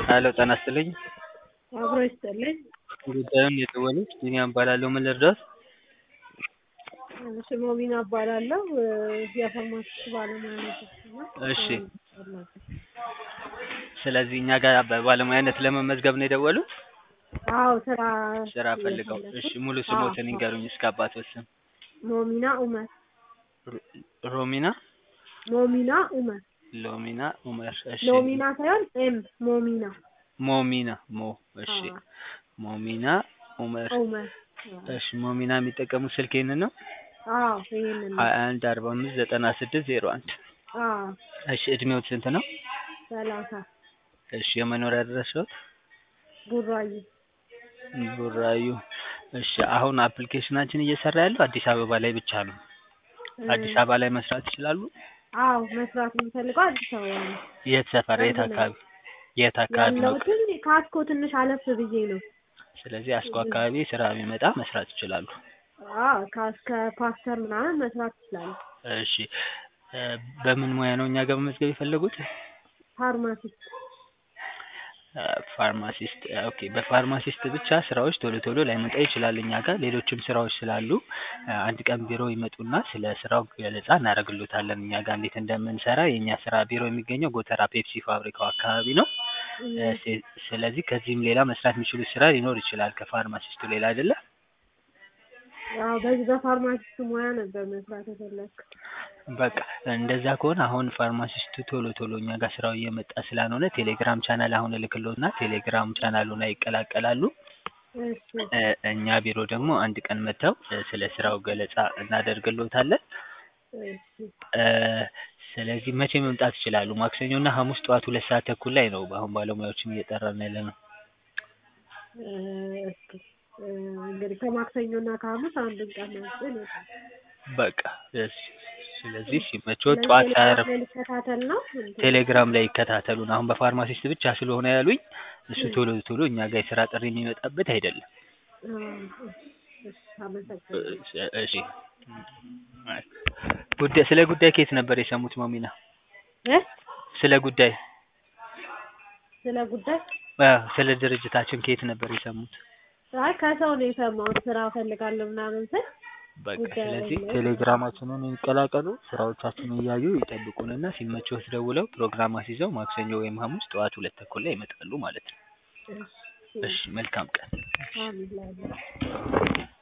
ሄሎ ጤና ይስጥልኝ። አብሮ ይስጥልኝ። ጉዳዩን የደወሉት ቢኒያም እባላለሁ። ምን ልርዳዎት? ስሞሚና እባላለሁ። የፋርማሲስት ባለሙያ ነኝ። እሺ። ስለዚህ እኛ ጋር በባለሙያነት ለመመዝገብ ነው የደወሉት? አዎ ስራ ፈልገው። እሺ ሙሉ ስሞትን ይንገሩኝ እስከ አባትዎ ስም። ሞሚና ኡመር። ሮሚና ሞሚና ኡመር። ሎሚና ኡመር። እሺ ሎሚና ሳይሆን ሞሚና። ሞሚና እሺ ሞሚና ኡመር። እሺ ሞሚና የሚጠቀሙት ስልክ ይሄንን ነው? አዎ ይሄንን ነው። 21 45 96 01። አዎ። እሺ እድሜዎት ስንት ነው? 30። እሺ የመኖሪያ አድራሻዎት? ቡራዩ። እሺ አሁን አፕሊኬሽናችን እየሰራ ያለው አዲስ አበባ ላይ ብቻ ነው። አዲስ አበባ ላይ መስራት ይችላሉ? አዎ መስራት የምፈልገው አዲስ አበባ ነው። የት ሰፈር? የት አካባቢ ነው? ካስኮ ትንሽ አለፍ ብዬ ነው። ስለዚህ አስኮ አካባቢ ስራ ቢመጣ መስራት ይችላሉ። ከፓስተር ምናምን መስራት ይችላሉ። እሺ በምን ሙያ ነው እኛ ጋር መመዝገብ የፈለጉት? ፋርማሲስት። ኦኬ በፋርማሲስት ብቻ ስራዎች ቶሎ ቶሎ ላይመጣ ይችላል እኛ ጋር ሌሎችም ስራዎች ስላሉ አንድ ቀን ቢሮ ይመጡና ስለ ስራው ገለጻ እናደርግልዎታለን። እኛ ጋር እንዴት እንደምንሰራ የኛ ስራ ቢሮ የሚገኘው ጎተራ ፔፕሲ ፋብሪካው አካባቢ ነው። ስለዚህ ከዚህም ሌላ መስራት የሚችሉት ስራ ሊኖር ይችላል ከፋርማሲስቱ ሌላ አይደለ? ያው በዚህ በፋርማሲስቱ ሙያ ነበር መስራት የፈለኩት። በቃ እንደዛ ከሆነ አሁን ፋርማሲስቱ ቶሎ ቶሎ እኛ ጋር ስራው እየመጣ ስላልሆነ ቴሌግራም ቻናል አሁን እልክልዎትና ቴሌግራም ቻናሉን ላይ ይቀላቀላሉ። እኛ ቢሮ ደግሞ አንድ ቀን መጥተው ስለ ስራው ገለጻ እናደርግልዎታለን። ስለዚህ መቼ መምጣት ይችላሉ? ማክሰኞና ሐሙስ ጠዋት 2 ሰዓት ተኩል ላይ ነው አሁን ባለሙያዎችን እየጠራን ያለነው። እንግዲህ ከማክሰኞና ከሐሙስ አንድ ቀን ነው። በቃ ስለዚህ ሲመችዎት ጠዋት ሳያረፍ ቴሌግራም ላይ ይከታተሉን። አሁን በፋርማሲስት ብቻ ስለሆነ ያሉኝ እሱ ቶሎ ቶሎ እኛ ጋር የስራ ጥሪ የሚመጣበት አይደለም። እሺ ስለ ጉዳይ ከየት ነበር የሰሙት ሞሚና? ስለ ድርጅታችን ከየት ነበር የሰሙት? አይ ከሰው ነው የሰማሁት። ስራ እፈልጋለሁ ምናምን ስል በቃ ስለዚህ ቴሌግራማችንን ይቀላቀሉ። ስራዎቻችንን እያዩ ይጠብቁንና ሲመችዎት ደውለው ፕሮግራም አስይዘው ማክሰኞ ወይም ሐሙስ ጠዋት 2 ተኩል ላይ ይመጣሉ ማለት ነው። እሺ መልካም ቀን።